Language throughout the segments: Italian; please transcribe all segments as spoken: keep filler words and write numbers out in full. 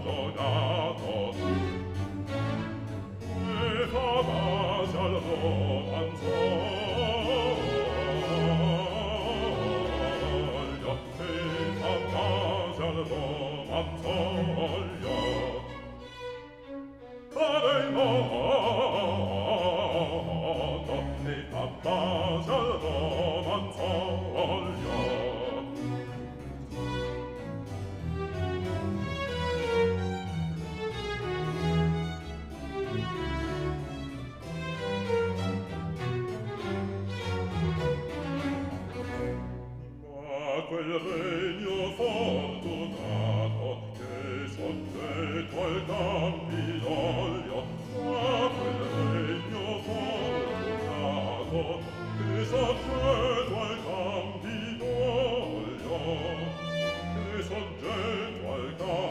sandogato e fa base al romanzoglio e fa base al romanzoglio cade il moto e fa base al romanzoglio. Quel regno fortunato che soggetto al Campidoglio, ma quel regno fortunato che soggetto al Campidoglio, che soggetto al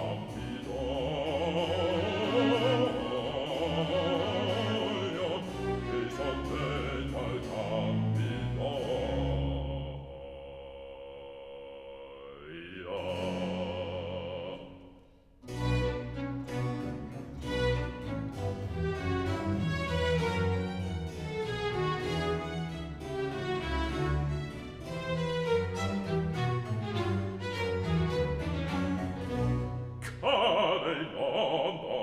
Campidoglio, che soggetto al Campidoglio. Cade il mondo,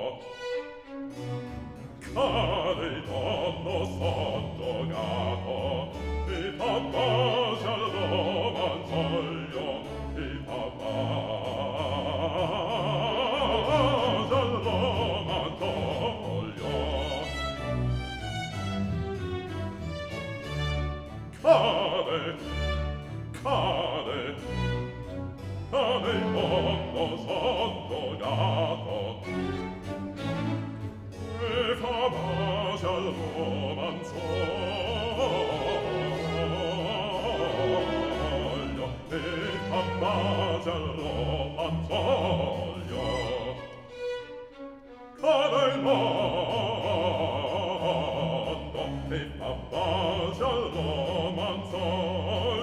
cade il mondo sottogato, e fa base al romanzoglio, e fa base al romanzoglio. Cade, cade, cade il mondo sottogato e fa base al romanzoglio e fa base al romanzoglio cade il mondo e fa base al romanzoglio